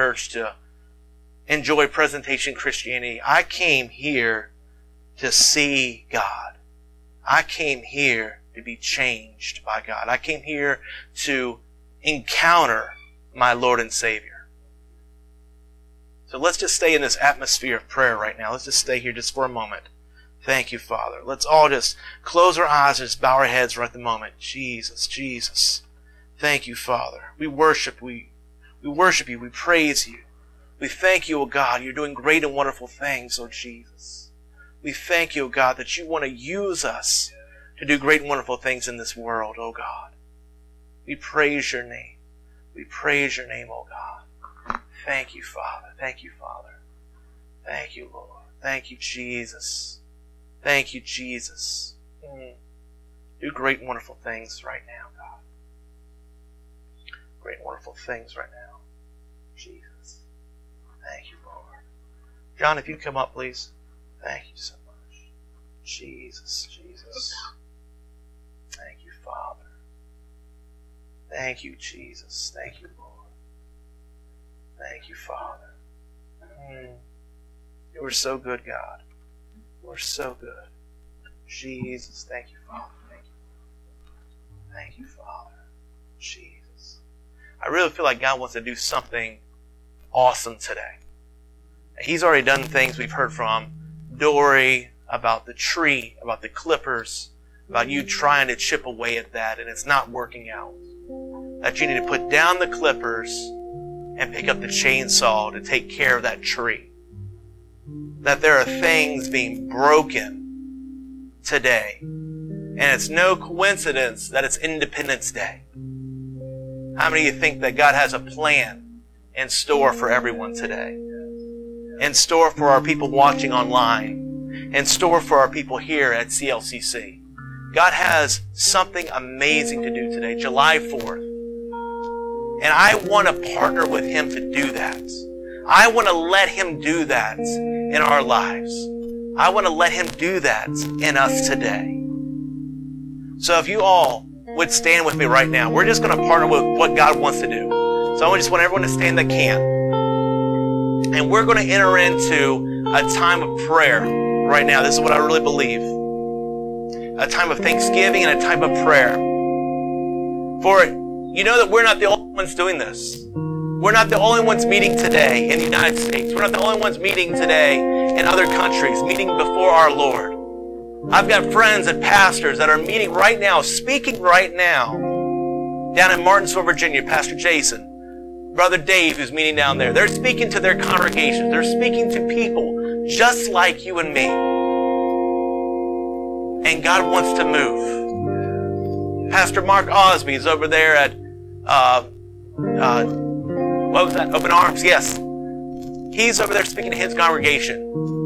church to enjoy presentation Christianity. I came here to see God. I came here to be changed by God. I came here to encounter my Lord and Savior. So let's just stay in this atmosphere of prayer right now. Let's just stay here just for a moment. Thank you, Father. Let's all just close our eyes and just bow our heads right at the moment. Jesus, Jesus. Thank you, Father. We worship you. We praise you. We thank you, O God. You're doing great and wonderful things, O Jesus. We thank you, O God, that you want to use us to do great and wonderful things in this world, O God. We praise your name. We praise your name, O God. Thank you, Father. Thank you, Father. Thank you, Lord. Thank you, Jesus. Thank you, Jesus. Do great and wonderful things right now, God. Great and wonderful things right now. Jesus. Thank you, Lord. John, if you come up, please. Thank you so much. Jesus, Jesus. Thank you, Father. Thank you, Jesus. Thank you, Lord. Thank you, Father. You are so good, God. You are so good. Jesus, thank you, Father. Thank you. Thank you, Father. Jesus. I really feel like God wants to do something awesome today. He's already done things we've heard from Dory, about the tree, about the clippers, about you trying to chip away at that and it's not working out. That you need to put down the clippers and pick up the chainsaw to take care of that tree. That there are things being broken today. And it's no coincidence that it's Independence Day. How many of you think that God has a plan in store for everyone today? In store for our people watching online. In store for our people here at CLCC. God has something amazing to do today, July 4th. And I want to partner with Him to do that. I want to let Him do that in our lives. I want to let Him do that in us today. So if you all would stand with me right now, we're just going to partner with what God wants to do. So I just want everyone to stand that can. And we're going to enter into a time of prayer right now. This is what I really believe. A time of thanksgiving and a time of prayer. For you know that we're not the only ones doing this. We're not the only ones meeting today in the United States. We're not the only ones meeting today in other countries, meeting before our Lord. I've got friends and pastors that are meeting right now, speaking right now, down in Martinsville, Virginia, Pastor Jason, Brother Dave, who's meeting down there. They're speaking to their congregations. They're speaking to people just like you and me. And God wants to move. Pastor Mark Osby is over there at, what was that? Open Arms, yes. He's over there speaking to his congregation.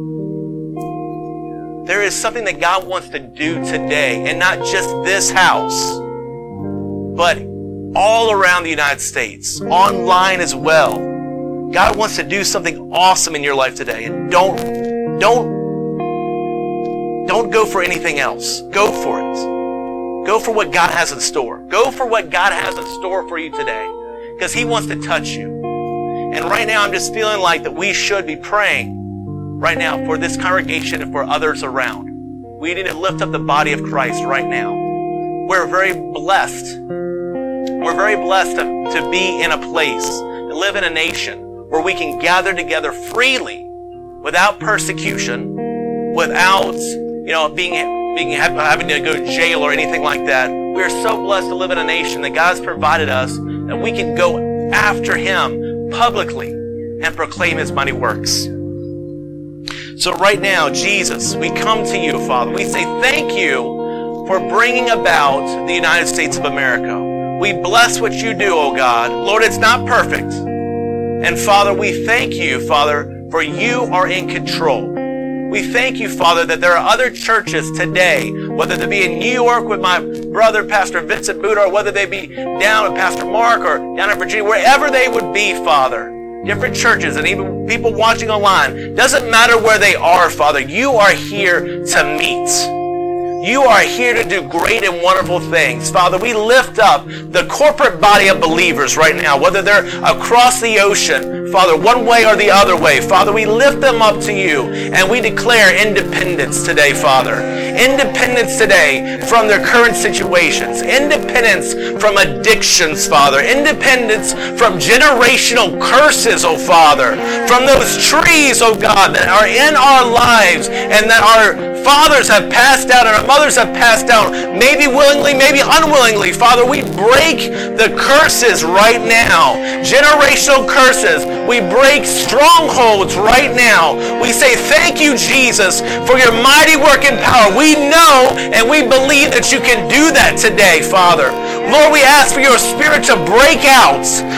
There is something that God wants to do today, and not just this house, but all around the United States, online as well. God wants to do something awesome in your life today, and don't go for anything else. Go for it. Go for what God has in store. Go for what God has in store for you today, because He wants to touch you. And right now, I'm just feeling like that we should be praying right now for this congregation and for others around. We need to lift up the body of Christ right now. We're very blessed. We're very blessed to be in a place, to live in a nation where we can gather together freely, without persecution, without, having to go to jail or anything like that. We are so blessed to live in a nation that God's provided us that we can go after Him publicly and proclaim His mighty works. So right now, Jesus, we come to you, Father. We say thank you for bringing about the United States of America. We bless what you do, oh God. Lord, it's not perfect. And Father, we thank you, Father, for you are in control. We thank you, Father, that there are other churches today, whether they be in New York with my brother, Pastor Vincent Buddha, or whether they be down with Pastor Mark or down in Virginia, wherever they would be, Father. Different churches and even people watching online. Doesn't matter where they are, Father. You are here to meet. You are here to do great and wonderful things. Father, we lift up the corporate body of believers right now, whether they're across the ocean, Father, one way or the other way. Father, we lift them up to you, and we declare independence today, Father. Independence today from their current situations. Independence from addictions, Father. Independence from generational curses, oh Father. From those trees, oh God, that are in our lives and that our fathers have passed out and our mothers have passed out, maybe willingly, maybe unwillingly. Father, we break the curses right now. Generational curses. We break strongholds right now. We say thank you, Jesus, for your mighty work and power. We know and we believe that you can do that today, Father. Lord, we ask for your Spirit to break out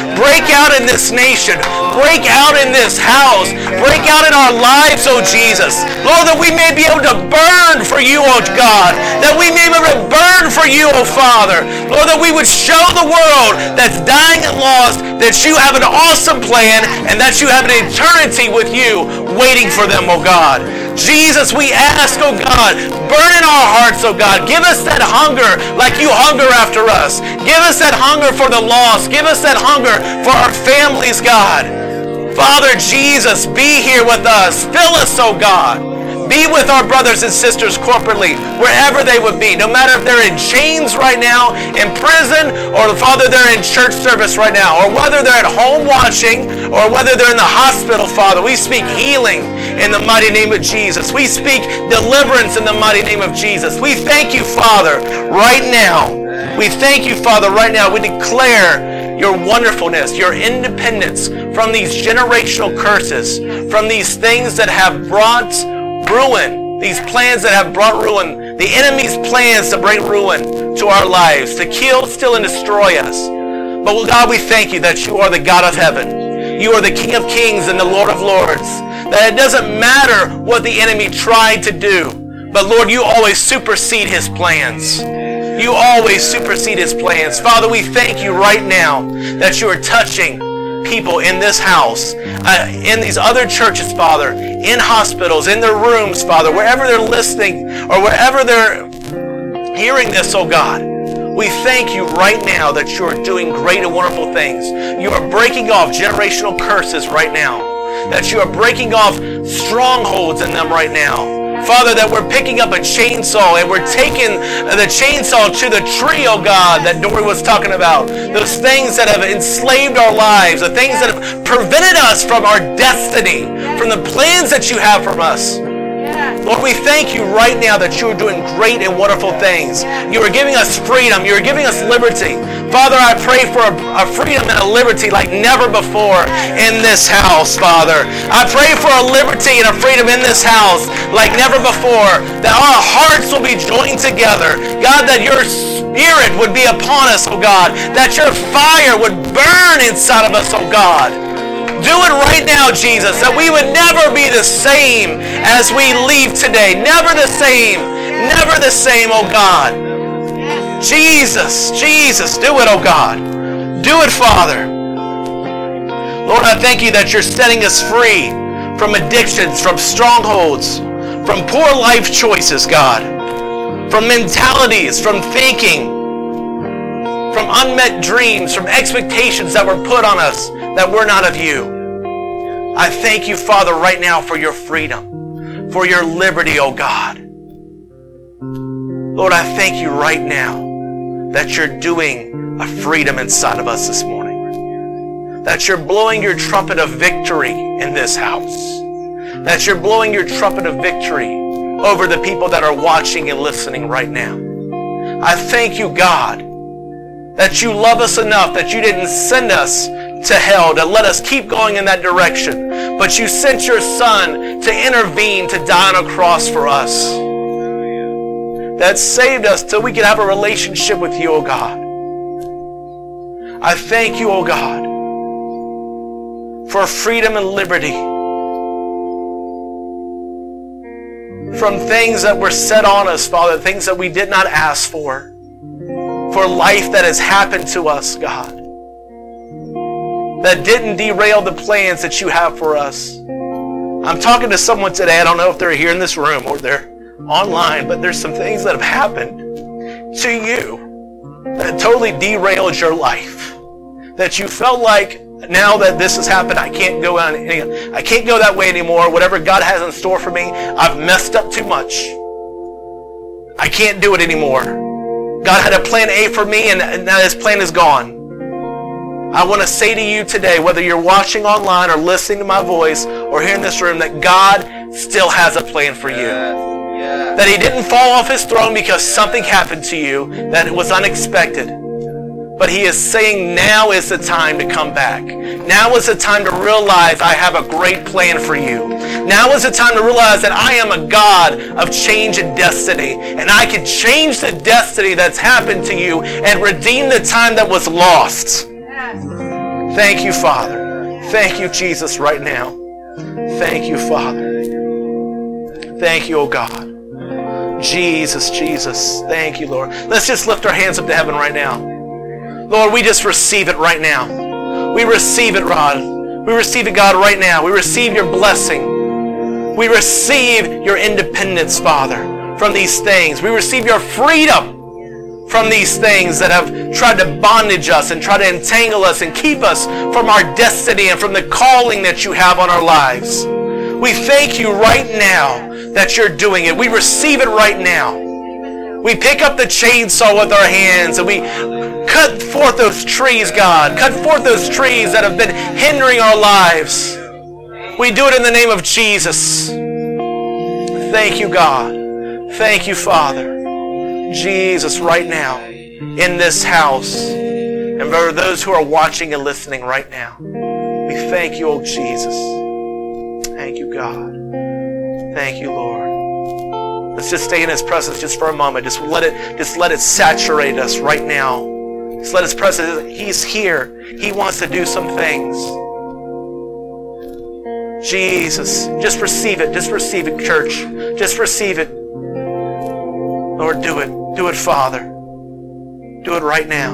in this nation, break out in this house, break out in our lives, oh Jesus. Lord, that we may be able to burn for you, oh God, that we may be able to burn for you, oh Father. Lord, that we would show the world that's dying and lost that you have an awesome plan and that you have an eternity with you waiting for them, oh God. Jesus, we ask, oh God, burn in our hearts, oh God. Give us that hunger like you hunger after us. Give us that hunger for the lost. Give us that hunger for our families, God. Father Jesus, be here with us. Fill us, oh God. Be with our brothers and sisters corporately, wherever they would be, no matter if they're in chains right now, in prison, or Father, they're in church service right now, or whether they're at home watching, or whether they're in the hospital, Father. We speak healing in the mighty name of Jesus. We speak deliverance in the mighty name of Jesus. We thank you, Father, right now. We thank you, Father, right now. We declare your wonderfulness, your independence from these generational curses, from these things that have brought ruin, these plans that have brought ruin, the enemy's plans to bring ruin to our lives, to kill, steal, and destroy us. But God, we thank you that you are the God of heaven. You are the King of kings and the Lord of lords. That it doesn't matter what the enemy tried to do, but Lord, you always supersede his plans. You always supersede his plans. Father, we thank you right now that you are touching people in this house, in these other churches, Father, in hospitals, in their rooms, Father, wherever they're listening or wherever they're hearing this, oh God. We thank you right now that you are doing great and wonderful things. You are breaking off generational curses right now. That you are breaking off strongholds in them right now. Father, that we're picking up a chainsaw and we're taking the chainsaw to the tree, oh God, that Dory was talking about. Those things that have enslaved our lives, the things that have prevented us from our destiny, from the plans that you have for us. Lord, we thank you right now that you are doing great and wonderful things. You are giving us freedom. You are giving us liberty. Father, I pray for a freedom and a liberty like never before in this house, Father. I pray for a liberty and a freedom in this house like never before, that our hearts will be joined together. God, that your Spirit would be upon us, oh God, that your fire would burn inside of us, oh God. Do it right now, Jesus, that we would never be the same as we leave today. Never the same. Never the same, oh God. Jesus, Jesus, do it, oh God. Do it, Father. Lord, I thank you that you're setting us free from addictions, from strongholds, from poor life choices, God, from mentalities, from thinking, from unmet dreams, from expectations that were put on us that were not of you. I thank you, Father, right now for your freedom, for your liberty, oh God. Lord, I thank you right now that you're doing a freedom inside of us this morning. That you're blowing your trumpet of victory in this house. That you're blowing your trumpet of victory over the people that are watching and listening right now. I thank you, God, that you love us enough that you didn't send us to hell to let us keep going in that direction, but you sent your Son to intervene, to die on a cross for us. That saved us till we could have a relationship with you, oh God. I thank you, oh God, for freedom and liberty from things that were set on us, Father, things that we did not ask for life that has happened to us, God, that didn't derail the plans that you have for us. I'm talking to someone today, I don't know if they're here in this room or they're online, but there's some things that have happened to you that totally derailed your life. That you felt like, now that this has happened, I can't go that way anymore. Whatever God has in store for me, I've messed up too much. I can't do it anymore. God had a plan A for me, and now his plan is gone. I want to say to you today, whether you're watching online or listening to my voice or here in this room, that God still has a plan for you. Yes. That he didn't fall off his throne because something happened to you that was unexpected. But he is saying now is the time to come back. Now is the time to realize I have a great plan for you. Now is the time to realize that I am a God of change and destiny. And I can change the destiny that's happened to you and redeem the time that was lost. Thank you, Father. Thank you, Jesus, right now. Thank you, Father. Thank you, oh God. Jesus, Jesus. Thank you, Lord. Let's just lift our hands up to heaven right now. Lord, we just receive it right now. We receive it, Rod. We receive it, God, right now. We receive your blessing. We receive your independence, Father, from these things. We receive your freedom from these things that have tried to bondage us and try to entangle us and keep us from our destiny and from the calling that you have on our lives. We thank you right now that you're doing it. We receive it right now. We pick up the chainsaw with our hands and we cut forth those trees, God. Cut forth those trees that have been hindering our lives. We do it in the name of Jesus. Thank you, God. Thank you, Father. Jesus, right now, in this house, and for those who are watching and listening right now, we thank you, oh Jesus. Thank you, God. Thank you, Lord. Let's just stay in his presence just for a moment. Just let it saturate us right now. Just let his presence, he's here. He wants to do some things. Jesus, just receive it. Just receive it, church. Just receive it. Lord, do it. Do it, Father. Do it right now.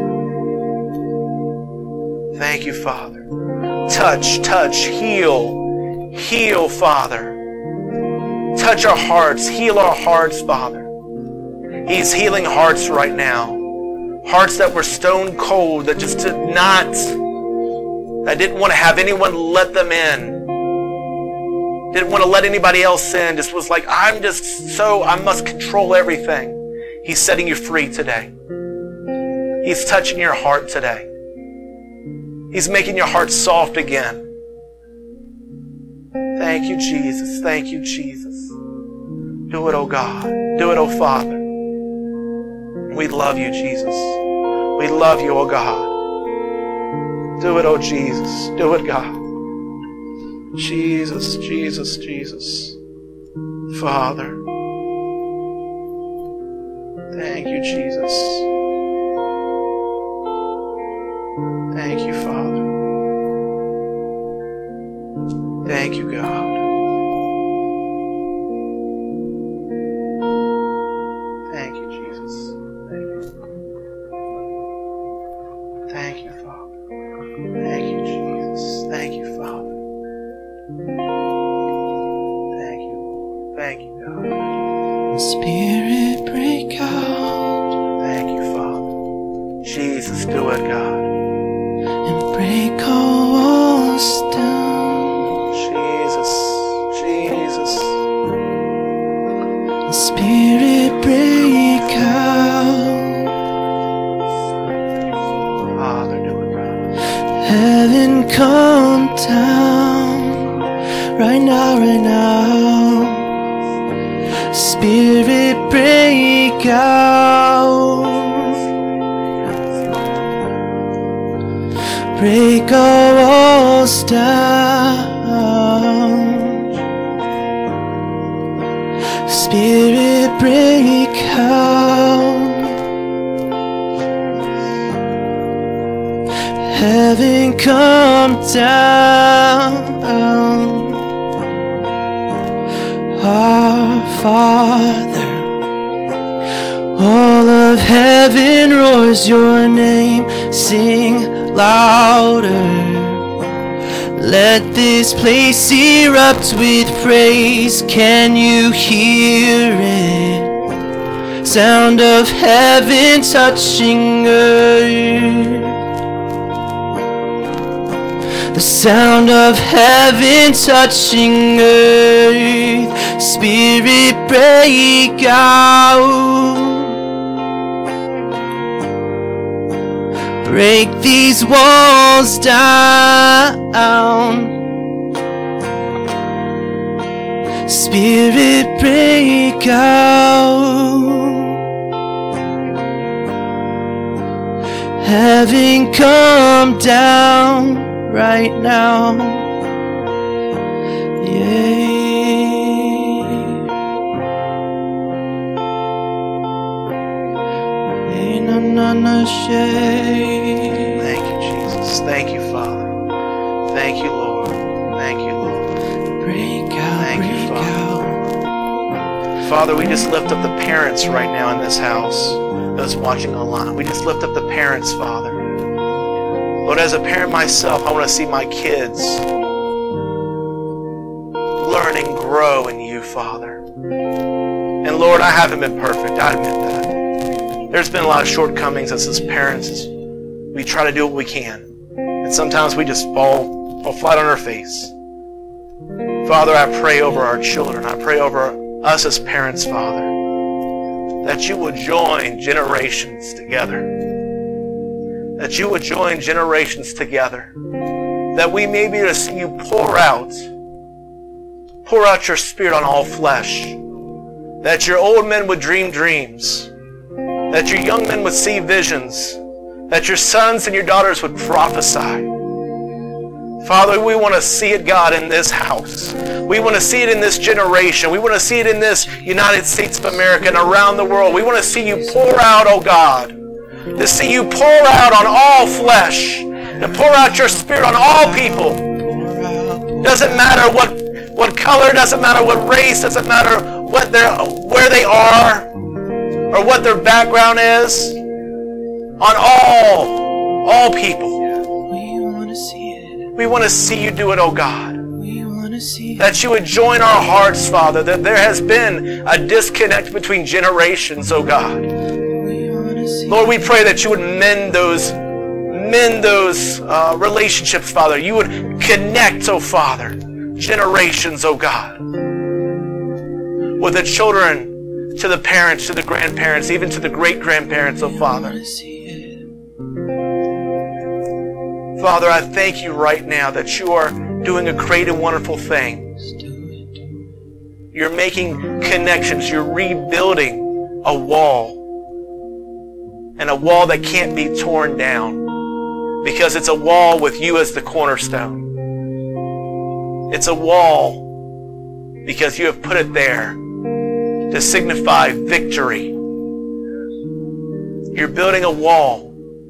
Thank you, Father. Touch, heal. Heal, Father. Touch our hearts. Heal our hearts, Father. He's healing hearts right now. Hearts that were stone cold, that just didn't want to have anyone let them in. Didn't want to let anybody else in. Just was like, I must control everything. He's setting you free today. He's touching your heart today. He's making your heart soft again. Thank you, Jesus. Thank you, Jesus. Do it, oh God. Do it, oh Father. We love you, Jesus. We love you, oh God. Do it, oh Jesus. Do it, God. Jesus, Jesus, Jesus. Father. Thank you, Jesus. Thank you, Father. Thank you, God. Thank you, Jesus. Thank you. Thank you, Father. Thank you, Jesus. Thank you, Father. Thank you, Lord. Thank you, God. Spirit, break out. Thank you, Father. Jesus, do it, God. And break all walls down. Jesus, Jesus. Spirit, break out. Father, do it, God. Heaven, come down. Right now, right now. Spirit, break out. Break all walls down. Spirit, break out. Heaven, come down. Our Father, all of heaven roars your name. Sing louder, Let this place erupt with praise. Can you hear it? Sound of heaven touching earth. The sound of heaven touching earth. Spirit break out. Break these walls down. Spirit break out. Heaven come down right now. Yeah. Thank you, Jesus. Thank you, Father. Thank you, Lord. Thank you, Lord. Break out, Thank you, break Father. out. Father, we just lift up the parents right now in this house, those watching online. We just lift up the parents, Father. Lord, as a parent myself, I want to see my kids learn and grow in you, Father. And Lord, I haven't been perfect. I admit that. There's been a lot of shortcomings as parents. We try to do what we can. And sometimes we just fall flat on our face. Father, I pray over our children. I pray over us as parents, Father, that you would join generations together. That you would join generations together. That we may be able to see you pour out your Spirit on all flesh. That your old men would dream dreams. That your young men would see visions. That your sons and your daughters would prophesy. Father, we want to see it, God, in this house. We want to see it in this generation. We want to see it in this United States of America and around the world. We want to see you pour out, oh God. To see you pour out on all flesh. To pour out your Spirit on all people. Doesn't matter what color, doesn't matter what race, doesn't matter where they are or what their background is. On all people. We want to see you do it, oh God. That you would join our hearts, Father, that there has been a disconnect between generations, oh God. Lord, we pray that you would mend those relationships, Father. You would connect, oh Father, generations, oh God. With the children, to the parents, to the grandparents, even to the great-grandparents, oh Father. Father, I thank you right now that you are doing a great and wonderful thing. You're making connections. You're rebuilding a wall. And a wall that can't be torn down. Because it's a wall with you as the cornerstone. It's a wall because you have put it there to signify victory. You're building a wall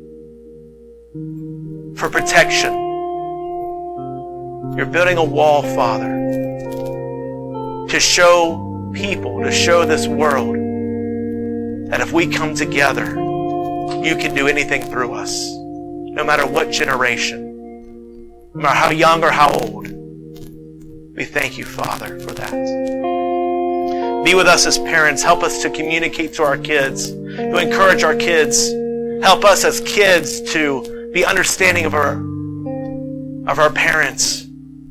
for protection. You're building a wall, Father, to show people, to show this world that if we come together, you can do anything through us, no matter what generation, no matter how young or how old. We thank you, Father, for that. Be with us as parents. Help us to communicate to our kids, to encourage our kids. Help us as kids to be understanding of our parents.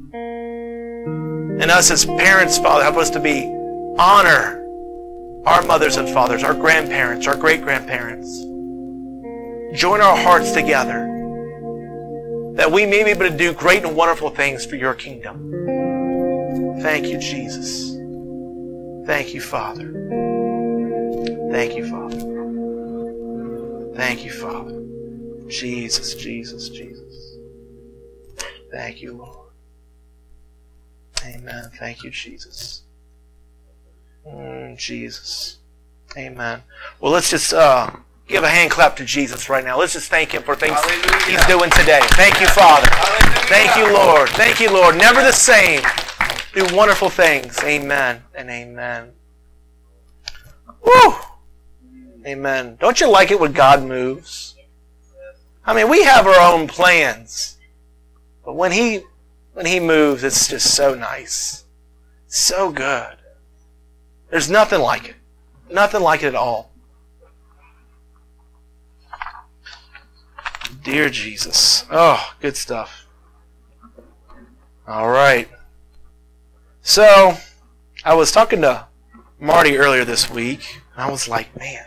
And us as parents, Father, help us to honor our mothers and fathers, our grandparents, our great-grandparents. Join our hearts together that we may be able to do great and wonderful things for your kingdom. Thank you, Jesus. Thank you, Father. Thank you, Father. Thank you, Father. Jesus, Jesus, Jesus. Thank you, Lord. Amen. Thank you, Jesus. Jesus. Amen. Well, let's just give a hand clap to Jesus right now. Let's just thank him for things he's doing today. Thank you, Father. Thank you, Lord. Thank you, Lord. Never the same. Do wonderful things. Amen and amen. Woo! Amen. Don't you like it when God moves? I mean, we have our own plans. But when he When he moves, it's just so nice. So good. There's nothing like it. Nothing like it at all. Dear Jesus. Oh, good stuff. All right. So, I was talking to Marty earlier this week, and I was like, man.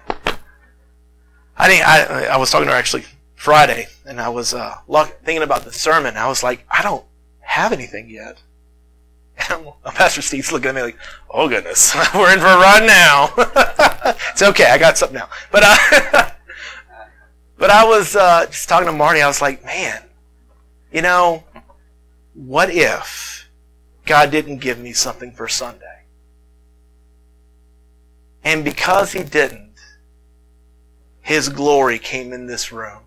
I was talking to her actually Friday, and I was thinking about the sermon. I was like, I don't have anything yet. And Pastor Steve's looking at me like, oh goodness, we're in for a ride now. It's okay, I got something now. But I was just talking to Marty. I was like, man, what if God didn't give me something for Sunday? And because he didn't, his glory came in this room.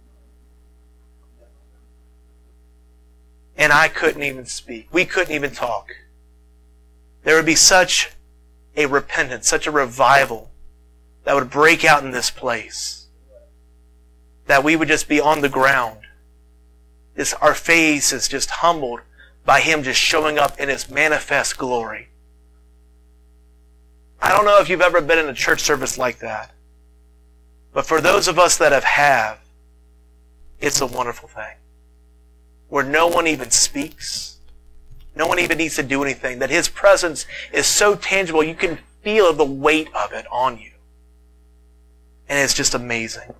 And I couldn't even speak. We couldn't even talk. There would be such a repentance, such a revival that would break out in this place. That we would just be on the ground. Our face is just humbled by him just showing up in his manifest glory. I don't know if you've ever been in a church service like that. But for those of us that have, it's a wonderful thing. Where no one even speaks. No one even needs to do anything. That his presence is so tangible, you can feel the weight of it on you. And it's just amazing.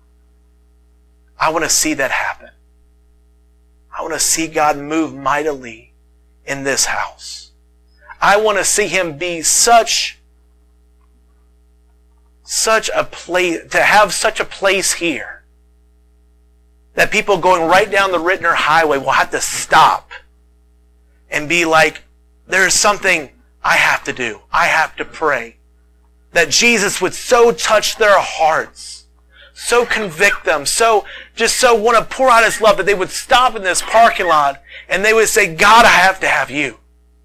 I want to see that happen. I want to see God move mightily in this house. I want to see him be such a place, to have such a place here that people going right down the Rittner Highway will have to stop and be like, there's something I have to do. I have to pray. That Jesus would so touch their hearts, so convict them, so want to pour out his love that they would stop in this parking lot and they would say, God, I have to have you.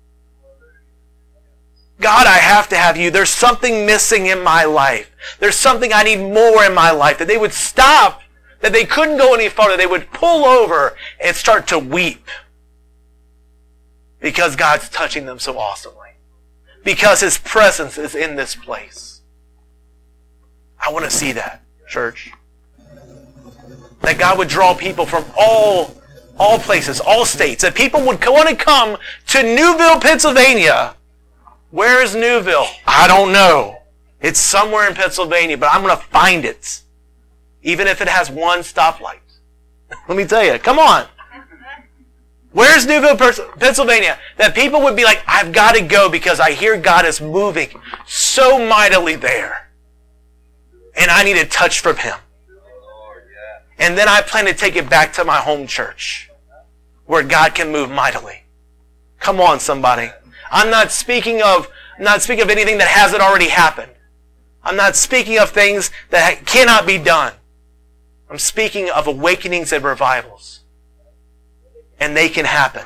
God, I have to have you. There's something missing in my life. There's something I need more in my life. That they would stop, that they couldn't go any farther. They would pull over and start to weep. Because God's touching them so awesomely. Because his presence is in this place. I want to see that, church. That God would draw people from all places, all states. That people would want to come to Newville, Pennsylvania. Where is Newville? I don't know. It's somewhere in Pennsylvania, but I'm going to find it. Even if it has one stoplight. Let me tell you, come on. Where's Newville, Pennsylvania? That people would be like, I've got to go because I hear God is moving so mightily there. And I need a touch from him. And then I plan to take it back to my home church where God can move mightily. Come on, somebody. I'm not speaking of anything that hasn't already happened. I'm not speaking of things that cannot be done. I'm speaking of awakenings and revivals. And they can happen.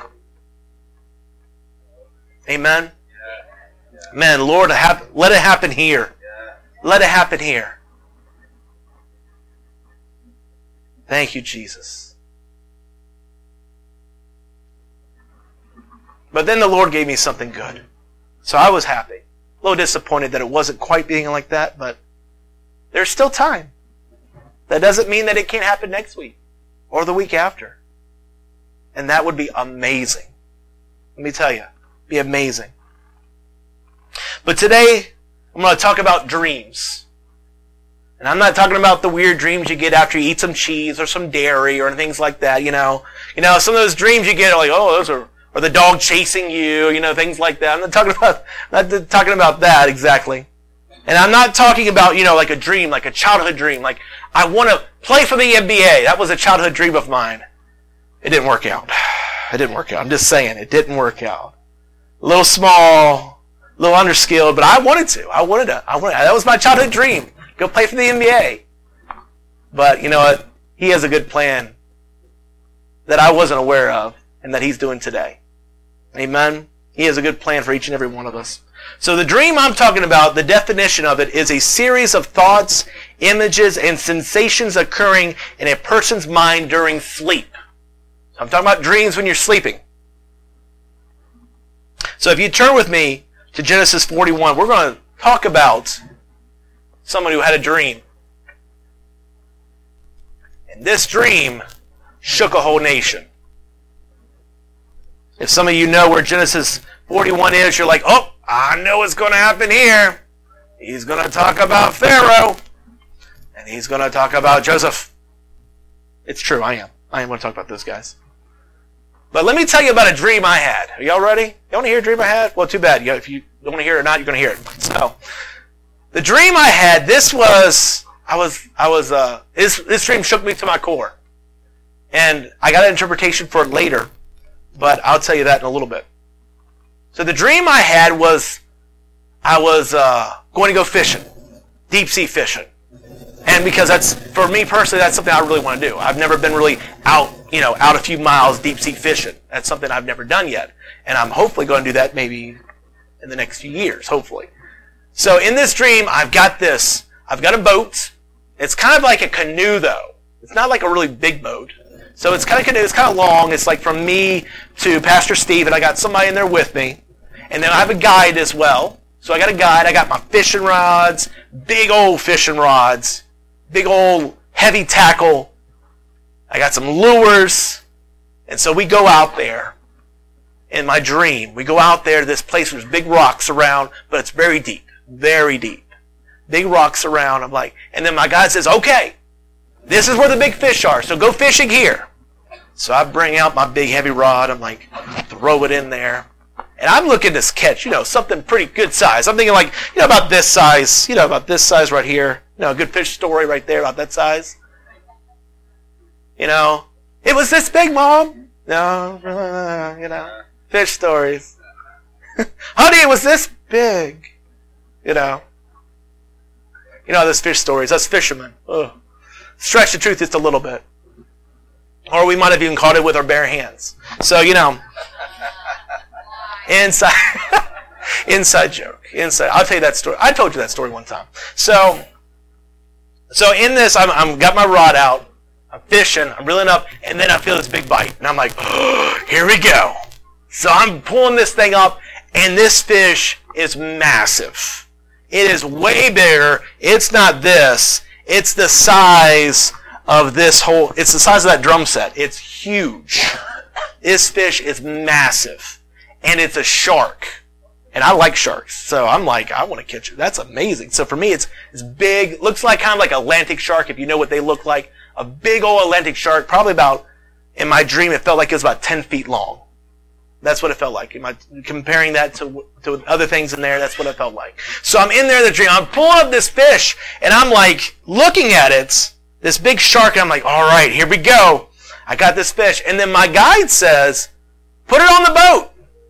Amen? Man, Lord, let it happen here. Let it happen here. Thank you, Jesus. But then the Lord gave me something good. So I was happy. A little disappointed that it wasn't quite being like that, but there's still time. That doesn't mean that it can't happen next week or the week after. And that would be amazing. Let me tell you, be amazing. But today, I'm going to talk about dreams. And I'm not talking about the weird dreams you get after you eat some cheese or some dairy or things like that, some of those dreams you get are like, oh, those are, or the dog chasing you, things like that. I'm not talking about that exactly. And I'm not talking about, like a dream, like a childhood dream. Like, I want to play for the NBA. That was a childhood dream of mine. It didn't work out. I'm just saying, it didn't work out. A little small, a little underskilled, but I wanted to. That was my childhood dream. Go play for the NBA. But you know what? He has a good plan that I wasn't aware of and that he's doing today. Amen? He has a good plan for each and every one of us. So the dream I'm talking about, the definition of it is a series of thoughts, images, and sensations occurring in a person's mind during sleep. So I'm talking about dreams when you're sleeping. So if you turn with me to Genesis 41, we're going to talk about someone who had a dream. And this dream shook a whole nation. If some of you know where Genesis 41 is, you're like, oh, I know what's going to happen here. He's going to talk about Pharaoh. And he's going to talk about Joseph. It's true, I am. I am going to talk about those guys. But let me tell you about a dream I had. Are y'all ready? You want to hear a dream I had? Well, too bad. If you don't want to hear it or not, you're going to hear it. So, the dream I had, this dream shook me to my core. And I got an interpretation for it later, but I'll tell you that in a little bit. So the dream I had was, I was going to go fishing, deep sea fishing. And because that's, for me personally, that's something I really want to do. I've never been really out a few miles deep sea fishing. That's something I've never done yet. And I'm hopefully going to do that maybe in the next few years, hopefully. So in this dream, I've got a boat. It's kind of like a canoe though. It's not like a really big boat. So it's kind of canoe, it's kind of long. It's like from me to Pastor Steve, and I got somebody in there with me. And then I have a guide as well. So I got a guide, I got my fishing rods, big old fishing rods, big old heavy tackle. I got some lures. And so we go out there. In my dream, we go out there to this place where there's big rocks around, but it's very deep. Very deep. Big rocks around. I'm like, and then my guide says, okay, this is where the big fish are, so go fishing here. So I bring out my big heavy rod. I'm like, throw it in there. And I'm looking to catch, something pretty good size. I'm thinking like, about this size, about this size right here. A good fish story right there about that size. It was this big, Mom. No, fish stories. Honey, it was this big. Those fish stories, us fishermen. Ugh. Stretch the truth just a little bit. Or we might have even caught it with our bare hands. So, inside joke. I'll tell you that story. I told you that story one time. So in this, I'm got my rod out. I'm fishing. I'm reeling up. And then I feel this big bite. And I'm like, oh, here we go. So I'm pulling this thing up. And this fish is massive. It is way bigger. It's not this. It's the size of it's the size of that drum set. It's huge. This fish is massive. And it's a shark. And I like sharks. So I'm like, I want to catch it. That's amazing. So for me, it's big. Looks like kind of like Atlantic shark, if you know what they look like. A big old Atlantic shark, probably about, in my dream, it felt like it was about 10 feet long. That's what it felt like. Comparing that to other things in there, that's what it felt like. So I'm in there in the dream. I'm pulling up this fish, and I'm like looking at it, this big shark, and I'm like, all right, here we go. I got this fish. And then my guide says, put it on the boat.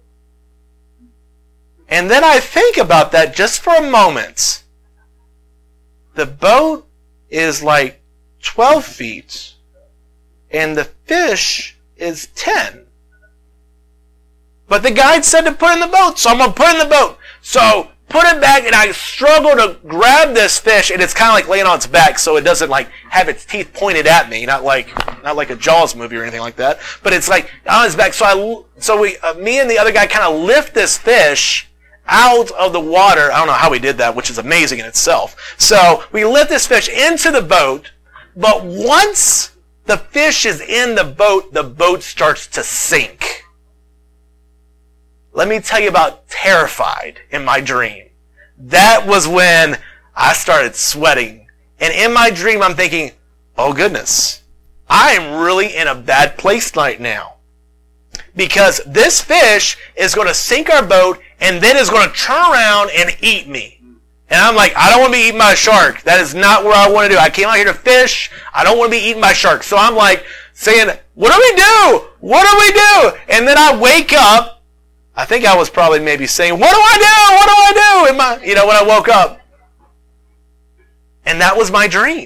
And then I think about that just for a moment. The boat is like 12 feet, and the fish is 10. But the guide said to put in the boat, so I'm going to put it in the boat. So put it back, and I struggle to grab this fish, and it's kind of like laying on its back, so it doesn't like have its teeth pointed at me, not like a Jaws movie or anything like that. But it's like on its back. Me and the other guy kind of lift this fish out of the water. I don't know how we did that, which is amazing in itself. So we lift this fish into the boat, but once the fish is in the boat starts to sink. Let me tell you about terrified in my dream. That was when I started sweating. And in my dream, I'm thinking, oh goodness, I am really in a bad place right now. Because this fish is going to sink our boat and then is going to turn around and eat me. And I'm like, I don't want to be eaten by a shark. That is not what I want to do. I came out here to fish. I don't want to be eaten by sharks. So I'm like saying, what do we do? What do we do? And then I wake up. I think I was probably maybe saying, what do I do? What do I do? When I woke up. And that was my dream.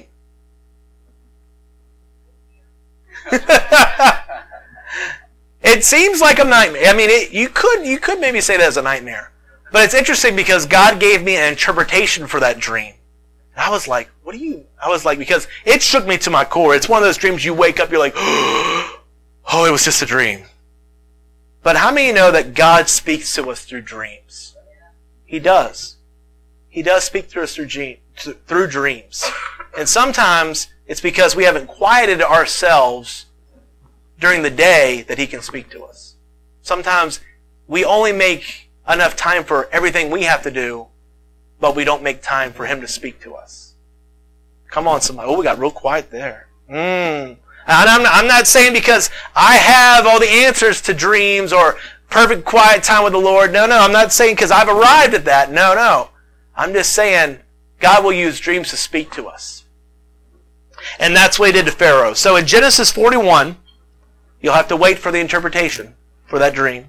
It seems like a nightmare. I mean, you could maybe say that as a nightmare. But it's interesting because God gave me an interpretation for that dream. And I was like, because it shook me to my core. It's one of those dreams you wake up, you're like, oh, it was just a dream. But how many know that God speaks to us through dreams? He does. He does speak to us through dreams. And sometimes it's because we haven't quieted ourselves during the day that He can speak to us. Sometimes we only make enough time for everything we have to do, but we don't make time for Him to speak to us. Come on, somebody. Oh, we got real quiet there. And I'm not saying because I have all the answers to dreams or perfect quiet time with the Lord. No, I'm not saying because I've arrived at that. No. I'm just saying God will use dreams to speak to us. And that's what He did to Pharaoh. So in Genesis 41, you'll have to wait for the interpretation for that dream.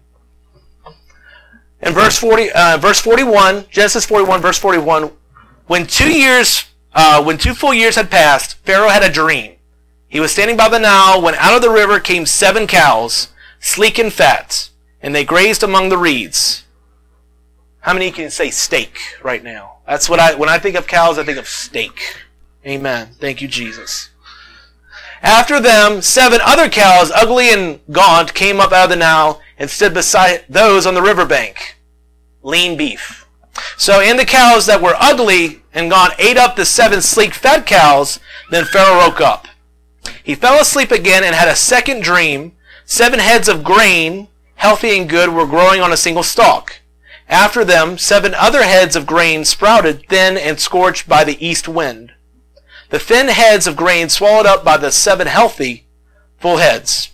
In verse 41, Genesis 41, verse 41, when 2 full years had passed, Pharaoh had a dream. He was standing by the Nile when out of the river came 7 cows, sleek and fat, and they grazed among the reeds. How many can say steak right now? That's what when I think of cows, I think of steak. Amen. Thank you, Jesus. After them, 7 other cows, ugly and gaunt, came up out of the Nile and stood beside those on the riverbank. Lean beef. And the cows that were ugly and gaunt ate up the 7 sleek fat cows. Then Pharaoh woke up. He fell asleep again and had a second dream. 7 heads of grain, healthy and good, were growing on a single stalk. After them, 7 other heads of grain sprouted, thin and scorched by the east wind. The thin heads of grain swallowed up by the 7 healthy, full heads.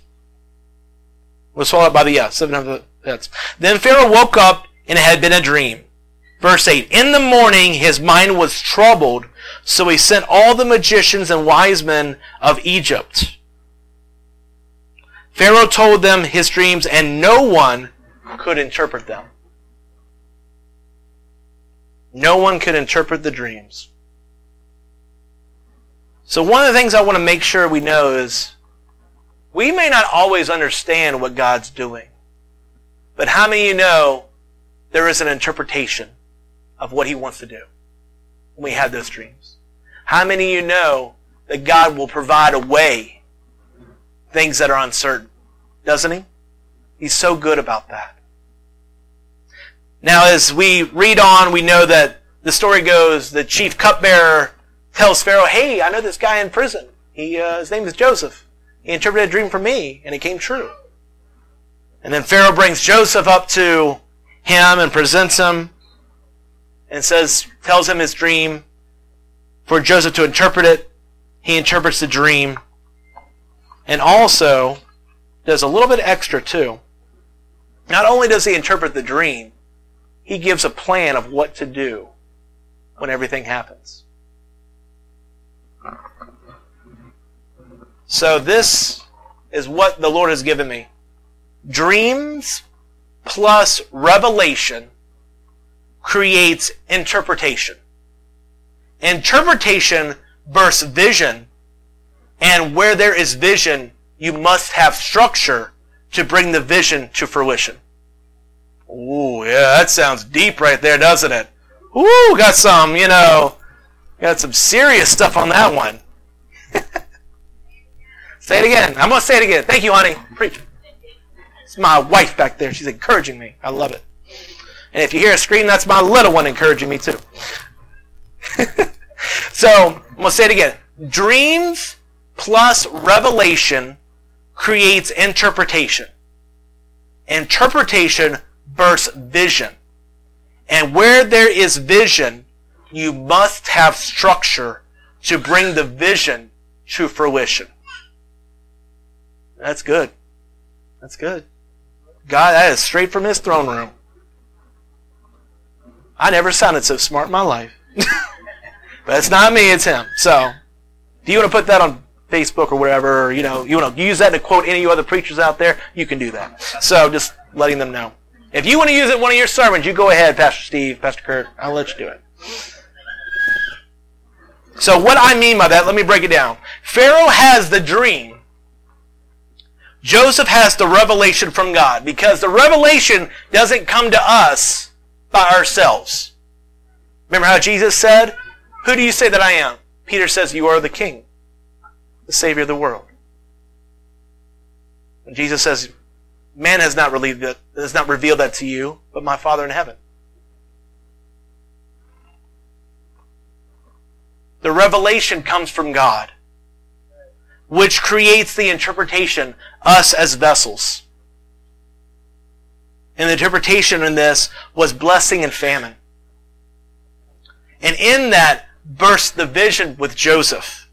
Was swallowed up by the 7 heads. Then Pharaoh woke up, and it had been a dream. Verse 8, in the morning his mind was troubled, so he sent all the magicians and wise men of Egypt. Pharaoh told them his dreams, and no one could interpret them. No one could interpret the dreams. So one of the things I want to make sure we know is we may not always understand what God's doing. But how many of you know there is an interpretation of what He wants to do when we have those dreams? How many of you know that God will provide a way things that are uncertain? Doesn't He? He's so good about that. Now, as we read on, we know that the story goes, the chief cupbearer tells Pharaoh, hey, I know this guy in prison. His name is Joseph. He interpreted a dream for me, and it came true. And then Pharaoh brings Joseph up to him and presents him and tells him his dream for Joseph to interpret it. He interprets the dream and also does a little bit extra too. Not only does he interpret the dream, he gives a plan of what to do when everything happens. So this is what the Lord has given me. Dreams plus revelation creates interpretation. Interpretation births vision, and where there is vision, you must have structure to bring the vision to fruition. Ooh, yeah, that sounds deep right there, doesn't it? Ooh, got some serious stuff on that one. Say it again. I'm going to say it again. Thank you, honey. Preach. It's my wife back there. She's encouraging me. I love it. And if you hear a scream, that's my little one encouraging me too. So, I'm going to say it again. Dreams plus revelation creates interpretation. Interpretation births vision. And where there is vision, you must have structure to bring the vision to fruition. That's good. That's good. God, that is straight from His throne room. I never sounded so smart in my life. But it's not me, it's Him. So, if you want to put that on Facebook or wherever, you want to use that to quote any other preachers out there, you can do that. So, just letting them know. If you want to use it in one of your sermons, you go ahead, Pastor Steve, Pastor Kurt. I'll let you do it. So, what I mean by that, let me break it down. Pharaoh has the dream. Joseph has the revelation from God, because the revelation doesn't come to us by ourselves. Remember how Jesus said, who do you say that I am? Peter says, you are the King, the Savior of the world. And Jesus says, Man has not revealed that to you, but my Father in heaven. The revelation comes from God, which creates the interpretation, us as vessels. And the interpretation in this was blessing and famine. And in that burst the vision with Joseph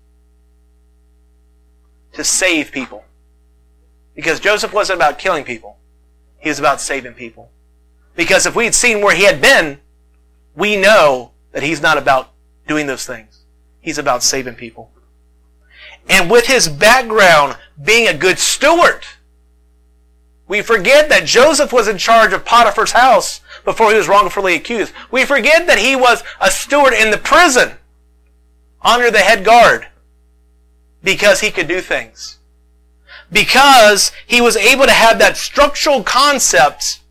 to save people. Because Joseph wasn't about killing people. He was about saving people. Because if we had seen where he had been, we know that he's not about doing those things. He's about saving people. And with his background being a good steward, we forget that Joseph was in charge of Potiphar's house before he was wrongfully accused. We forget that he was a steward in the prison under the head guard because he could do things. Because he was able to have that structural concept,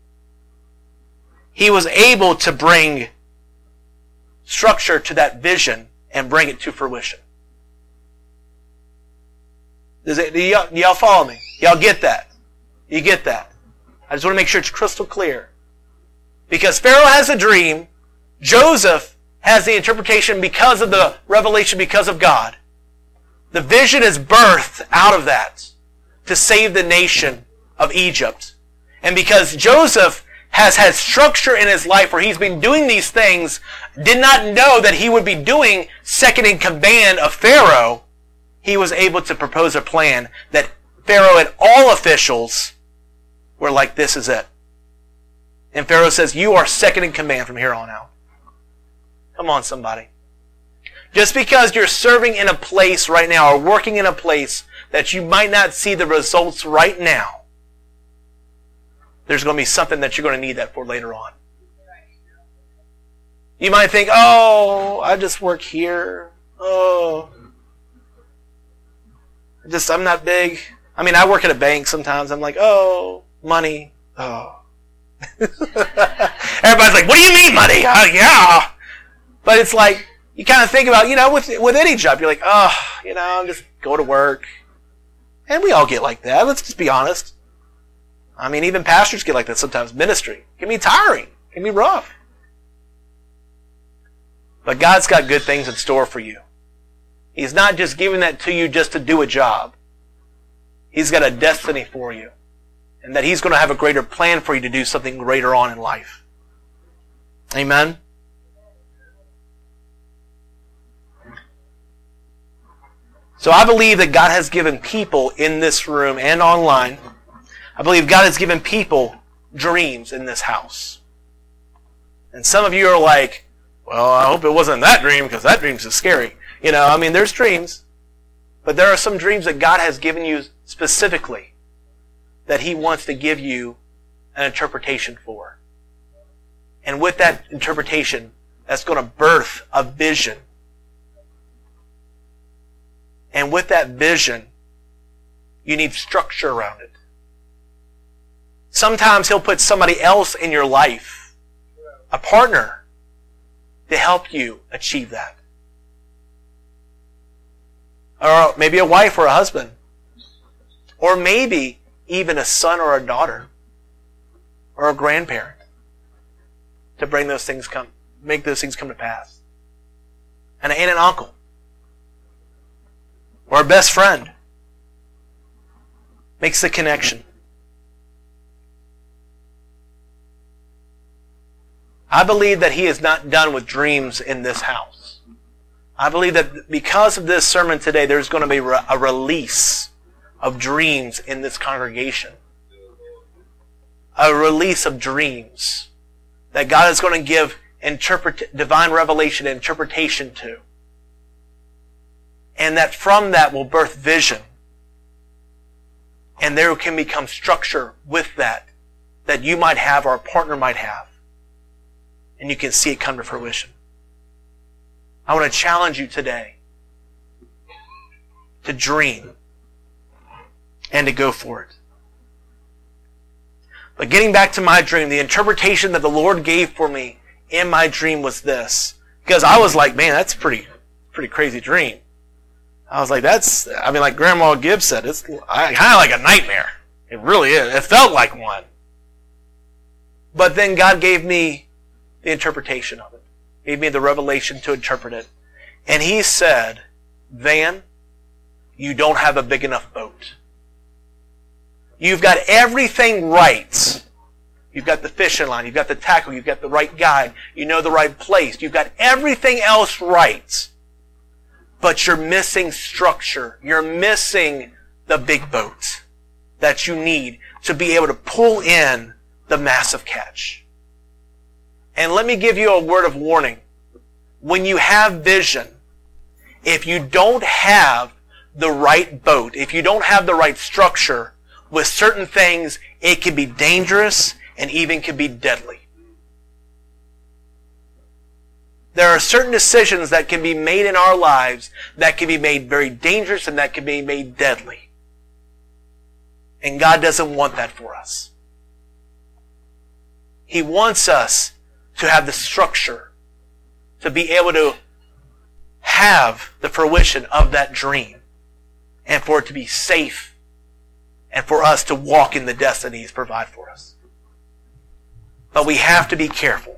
he was able to bring structure to that vision and bring it to fruition. Do y'all follow me? Y'all get that? You get that? I just want to make sure it's crystal clear. Because Pharaoh has a dream, Joseph has the interpretation because of the revelation, because of God. The vision is birthed out of that to save the nation of Egypt. And because Joseph has had structure in his life where he's been doing these things, did not know that he would be doing second in command of Pharaoh, he was able to propose a plan that Pharaoh and all officials were like, this is it. And Pharaoh says, you are second in command from here on out. Come on, somebody. Just because you're serving in a place right now or working in a place that you might not see the results right now, there's going to be something that you're going to need that for later on. You might think, oh, I just work here. Oh, I'm not big. I mean, I work at a bank sometimes. I'm like, oh, money. Oh. Everybody's like, what do you mean money? Yeah. But it's like, you kind of think about, with any job, you're like, oh, I'm just go to work. And we all get like that. Let's just be honest. I mean, even pastors get like that sometimes. Ministry it can be tiring. It can be rough. But God's got good things in store for you. He's not just giving that to you just to do a job. He's got a destiny for you. And that He's going to have a greater plan for you to do something greater on in life. Amen? So I believe that God has given people in this room and online, I believe God has given people dreams in this house. And some of you are like, well, I hope it wasn't that dream because that dream's just scary. There's dreams. But there are some dreams that God has given you specifically that He wants to give you an interpretation for. And with that interpretation, that's going to birth a vision. And with that vision, you need structure around it. Sometimes He'll put somebody else in your life, a partner, to help you achieve that. Or maybe a wife or a husband. Or maybe even a son or a daughter. Or a grandparent. To make those things come to pass. An aunt and uncle. Or a best friend. Makes the connection. I believe that He is not done with dreams in this house. I believe that because of this sermon today, there's going to be a release of dreams in this congregation. A release of dreams that God is going to give divine revelation and interpretation to. And that from that will birth vision. And there can become structure with that you might have or a partner might have. And you can see it come to fruition. I want to challenge you today to dream and to go for it. But getting back to my dream, the interpretation that the Lord gave for me in my dream was this. Because I was like, man, that's a pretty crazy dream. I was like, like Grandma Gibbs said, it's kind of like a nightmare. It really is. It felt like one. But then God gave me the interpretation of it. Gave me the revelation to interpret it. And He said, Van, you don't have a big enough boat. You've got everything right. You've got the fishing line. You've got the tackle. You've got the right guide. You know the right place. You've got everything else right. But you're missing structure. You're missing the big boat that you need to be able to pull in the massive catch. And let me give you a word of warning. When you have vision, if you don't have the right boat, if you don't have the right structure, with certain things, it can be dangerous and even can be deadly. There are certain decisions that can be made in our lives that can be made very dangerous and that can be made deadly. And God doesn't want that for us. He wants us to have the structure to be able to have the fruition of that dream and for it to be safe and for us to walk in the destiny He's provided for us. But we have to be careful.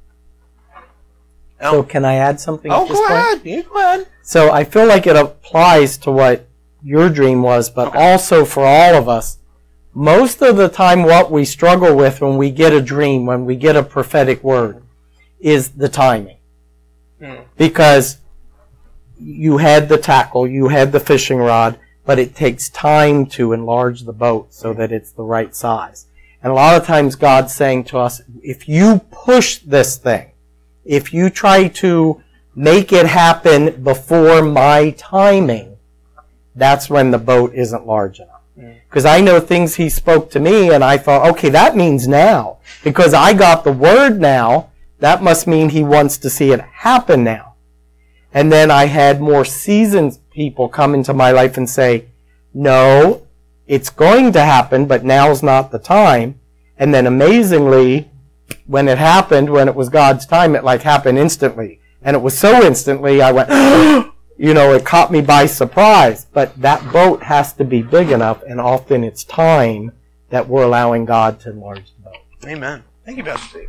So can I add something at this go point? ahead. You go ahead. So I feel like it applies to what your dream was, but also for all of us. Most of the time what we struggle with when we get a dream, when we get a prophetic word, is the timing. Because you had the tackle, you had the fishing rod, but it takes time to enlarge the boat so that it's the right size. And a lot of times God's saying to us, if you push this thing, if you try to make it happen before my timing, that's when the boat isn't large enough. Because I know things He spoke to me and I thought, okay, that means now. Because I got the word now, that must mean He wants to see it happen now. And then I had more seasoned people come into my life and say, no, it's going to happen, but now's not the time. And then amazingly, when it happened, when it was God's time, it like happened instantly. And it was so instantly, I went, it caught me by surprise. But that boat has to be big enough, and often it's time that we're allowing God to enlarge the boat. Amen. Thank you, Pastor Steve.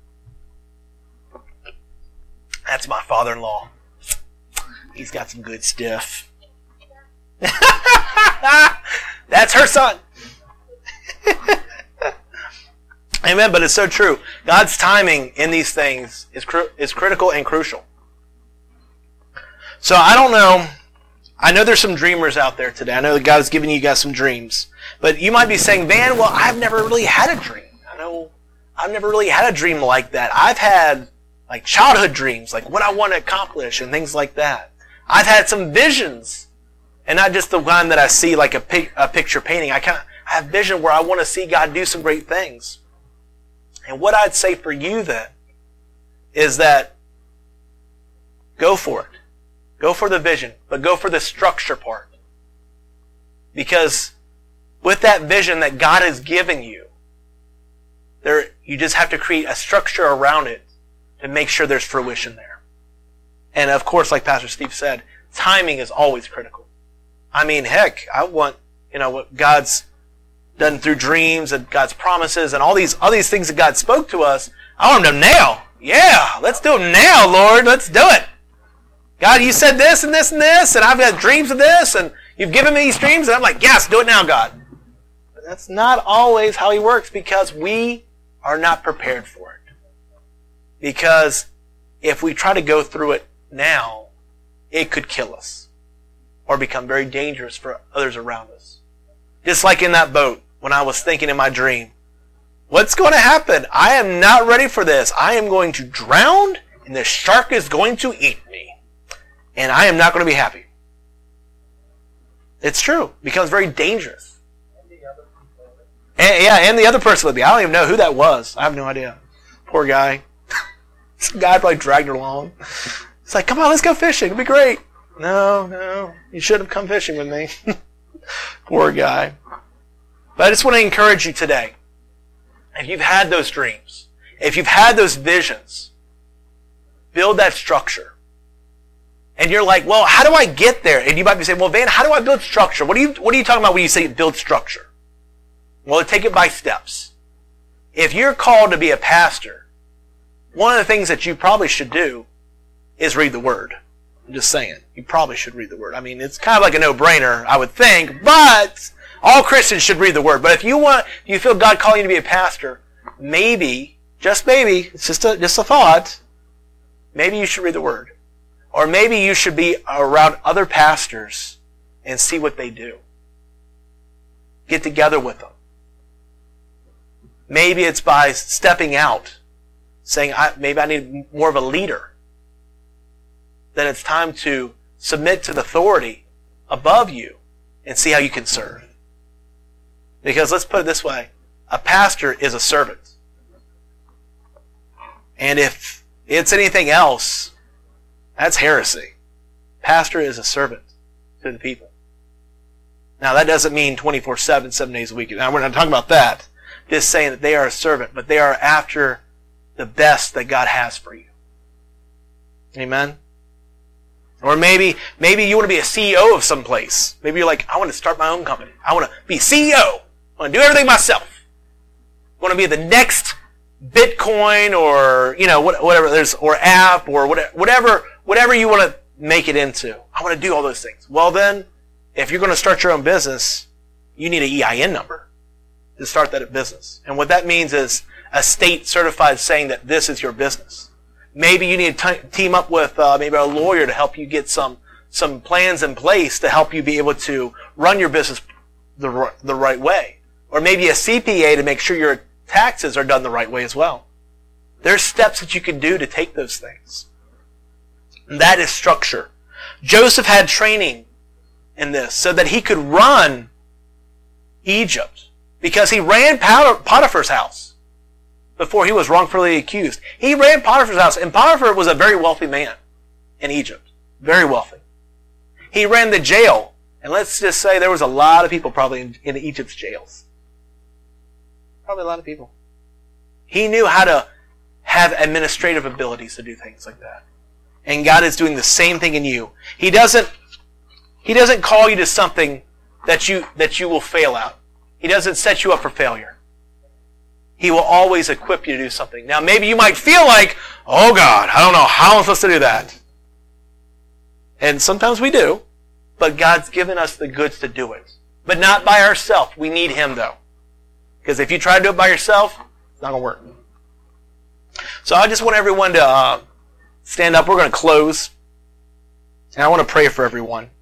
That's my father-in-law. He's got some good stuff. That's her son. Amen, but it's so true. God's timing in these things is critical and crucial. So I don't know. I know there's some dreamers out there today. I know that God is giving you guys some dreams. But you might be saying, Van, well, I've never really had a dream. I know I've never really had a dream like that. I've had like childhood dreams, like what I want to accomplish and things like that. I've had some visions, and not just the one that I see like a picture painting. I have vision where I want to see God do some great things. And what I'd say for you then is that go for it. Go for the vision, but go for the structure part. Because with that vision that God has given you, you just have to create a structure around it to make sure there's fruition there. And of course, like Pastor Steve said, timing is always critical. I mean, heck, I want, what God's done through dreams and God's promises and all these things that God spoke to us. I want them now. Yeah, let's do them now, Lord. Let's do it. God, you said this and this and this, and I've got dreams of this, and you've given me these dreams, and I'm like, yes, do it now, God. But that's not always how He works, because we are not prepared for it. Because if we try to go through it now, it could kill us or become very dangerous for others around us. Just like in that boat, when I was thinking in my dream, what's going to happen? I am not ready for this. I am going to drown, and the shark is going to eat me. And I am not going to be happy. It's true. It becomes very dangerous. And the other person with me. I don't even know who that was. I have no idea. Poor guy. Some guy probably dragged her along. It's like, come on, let's go fishing. It'll be great. No. You shouldn't have come fishing with me. Poor guy. But I just want to encourage you today. If you've had those dreams, if you've had those visions, build that structure. And you're like, well, how do I get there? And you might be saying, well, Van, how do I build structure? What are you talking about when you say build structure? Well, take it by steps. If you're called to be a pastor, one of the things that you probably should do is read the Word. I'm just saying. You probably should read the Word. I mean, it's kind of like a no-brainer, I would think, but all Christians should read the Word. But if you feel God calling you to be a pastor, maybe, just maybe, it's just a thought, maybe you should read the Word. Or maybe you should be around other pastors and see what they do. Get together with them. Maybe it's by stepping out, saying, maybe I need more of a leader. Then it's time to submit to the authority above you and see how you can serve. Because let's put it this way, a pastor is a servant. And if it's anything else, that's heresy. Pastor is a servant to the people. Now that doesn't mean 24/7, 7 days a week. Now we're not talking about that. Just saying that they are a servant, but they are after the best that God has for you. Amen? Or maybe you want to be a CEO of some place. Maybe you're like, I want to start my own company. I want to be CEO. I want to do everything myself. I want to be the next Bitcoin or, whatever there's, or app or whatever you want to make it into. I want to do all those things. Well then, if you're going to start your own business, you need an EIN number to start that business. And what that means is a state certified saying that this is your business. Maybe you need to team up with maybe a lawyer to help you get some plans in place to help you be able to run your business the right way. Or maybe a CPA to make sure your taxes are done the right way as well. There's steps that you can do to take those things. And that is structure. Joseph had training in this so that he could run Egypt because he ran Potiphar's house before he was wrongfully accused. He ran Potiphar's house, and Potiphar was a very wealthy man in Egypt. Very wealthy. He ran the jail, and let's just say there was a lot of people probably in Egypt's jails. Probably a lot of people. He knew how to have administrative abilities to do things like that. And God is doing the same thing in you. He doesn't call you to something that you will fail at. He doesn't set you up for failure. He will always equip you to do something. Now maybe you might feel like, oh God, I don't know how I'm supposed to do that. And sometimes we do. But God's given us the goods to do it. But not by ourselves. We need Him though. Because if you try to do it by yourself, it's not going to work. So I just want everyone to stand up. We're going to close. And I want to pray for everyone.